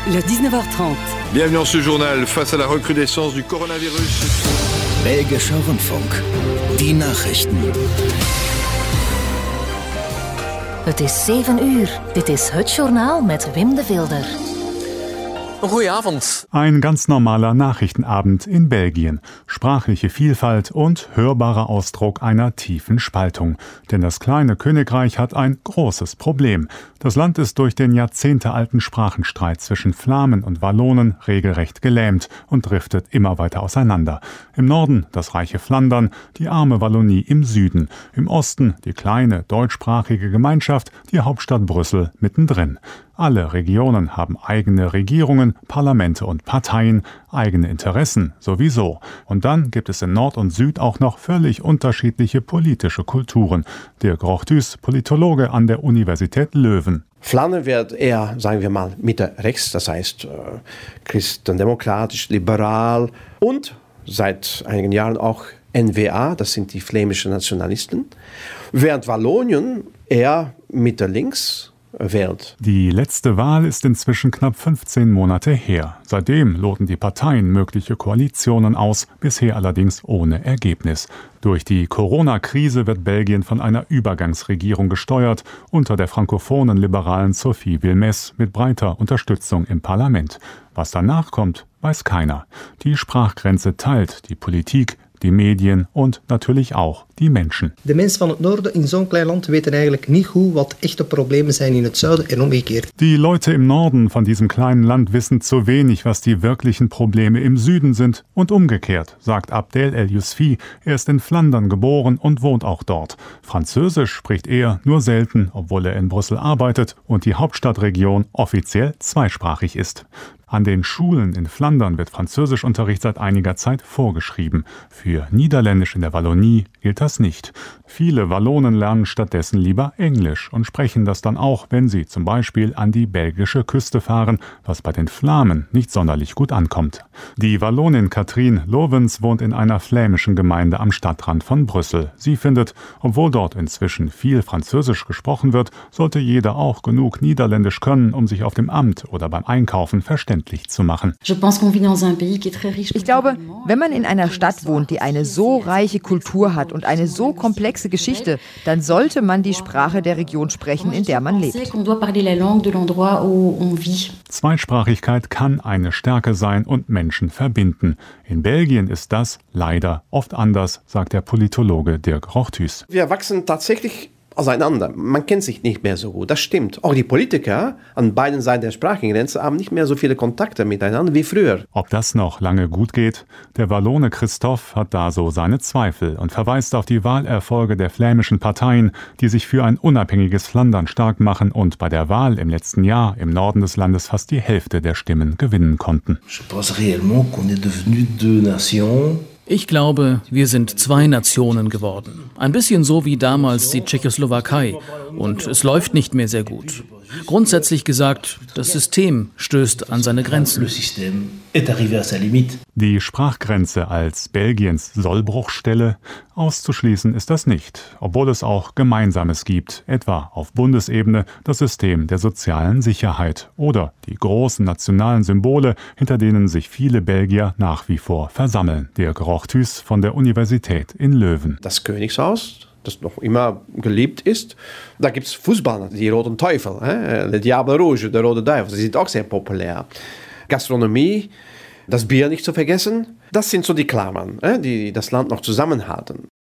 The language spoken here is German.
Le 19h30. Bienvenue dans ce journal. Face à la recrudescence du coronavirus. Belgischer Rundfunk. Die Nachrichten. Het is 7 uur. Dit is het journaal met Wim de Wilder. Goedenavond. Ein ganz normaler Nachrichtenabend in Belgien. Sprachliche Vielfalt und hörbarer Ausdruck einer tiefen Spaltung. Denn das kleine Königreich hat ein großes Problem. Das Land ist durch den jahrzehntealten Sprachenstreit zwischen Flamen und Wallonen regelrecht gelähmt und driftet immer weiter auseinander. Im Norden das reiche Flandern, die arme Wallonie im Süden. Im Osten die kleine deutschsprachige Gemeinschaft, die Hauptstadt Brüssel mittendrin. Alle Regionen haben eigene Regierungen, Parlamente und Parteien, eigene Interessen sowieso. Und dann gibt es in Nord und Süd auch noch völlig unterschiedliche politische Kulturen. Dirk Rochthus, Politologe an der Universität Leuven. Flandern wird eher, sagen wir mal, Mitte rechts, das heißt christendemokratisch, liberal und seit einigen Jahren auch N-VA, das sind die flämischen Nationalisten, während Wallonien eher Mitte links wählt. Die letzte Wahl ist inzwischen knapp 15 Monate her. Seitdem loten die Parteien mögliche Koalitionen aus, bisher allerdings ohne Ergebnis. Durch die Corona-Krise wird Belgien von einer Übergangsregierung gesteuert, unter der frankophonen Liberalen Sophie Wilmès mit breiter Unterstützung im Parlament. Was danach kommt, weiß keiner. Die Sprachgrenze teilt die Politik, die Medien und natürlich auch die Menschen. De mensen van het noorden in zo'n klein land weten eigenlijk niet goed wat echte problemen zijn in het zuiden en omgekeerd. Die Leute im Norden von diesem kleinen Land wissen zu wenig, was die wirklichen Probleme im Süden sind und umgekehrt, sagt Abdel El Yousfi. Er ist in Flandern geboren und wohnt auch dort. Französisch spricht er nur selten, obwohl er in Brüssel arbeitet und die Hauptstadtregion offiziell zweisprachig ist. An den Schulen in Flandern wird Französischunterricht seit einiger Zeit vorgeschrieben. Für Niederländisch in der Wallonie gilt das nicht. Viele Wallonen lernen stattdessen lieber Englisch und sprechen das dann auch, wenn sie zum Beispiel an die belgische Küste fahren, was bei den Flamen nicht sonderlich gut ankommt. Die Wallonin Katrien Lovens wohnt in einer flämischen Gemeinde am Stadtrand von Brüssel. Sie findet, obwohl dort inzwischen viel Französisch gesprochen wird, sollte jeder auch genug Niederländisch können, um sich auf dem Amt oder beim Einkaufen verständlich zu machen. Ich glaube, wenn man in einer Stadt wohnt, die eine so reiche Kultur hat und eine so komplexe Geschichte, dann sollte man die Sprache der Region sprechen, in der man lebt. Zweisprachigkeit kann eine Stärke sein und Menschen verbinden. In Belgien ist das leider oft anders, sagt der Politologe Dirk Rochthus. Wir wachsen tatsächlich auseinander. Man kennt sich nicht mehr so gut, das stimmt. Auch die Politiker an beiden Seiten der Sprachgrenze haben nicht mehr so viele Kontakte miteinander wie früher. Ob das noch lange gut geht? Der Wallone Christophe hat da so seine Zweifel und verweist auf die Wahlerfolge der flämischen Parteien, die sich für ein unabhängiges Flandern stark machen und bei der Wahl im letzten Jahr im Norden des Landes fast die Hälfte der Stimmen gewinnen konnten. Ich glaube, wir sind zwei Nationen geworden. Ein bisschen so wie damals die Tschechoslowakei. Und es läuft nicht mehr sehr gut. Grundsätzlich gesagt, das System stößt an seine Grenzen. Die Sprachgrenze als Belgiens Sollbruchstelle? Auszuschließen ist das nicht, obwohl es auch Gemeinsames gibt, etwa auf Bundesebene das System der sozialen Sicherheit oder die großen nationalen Symbole, hinter denen sich viele Belgier nach wie vor versammeln. Dirk Rochthus von der Universität in Leuven. Das Königshaus, das noch immer geliebt ist. Da gibt es Fußball, die Roten Teufel, Le Diable Rouge, der Rote Teufel, die sind auch sehr populär. Gastronomie, das Bier nicht zu vergessen, das sind so die Klammern, die das Land noch zusammenhalten.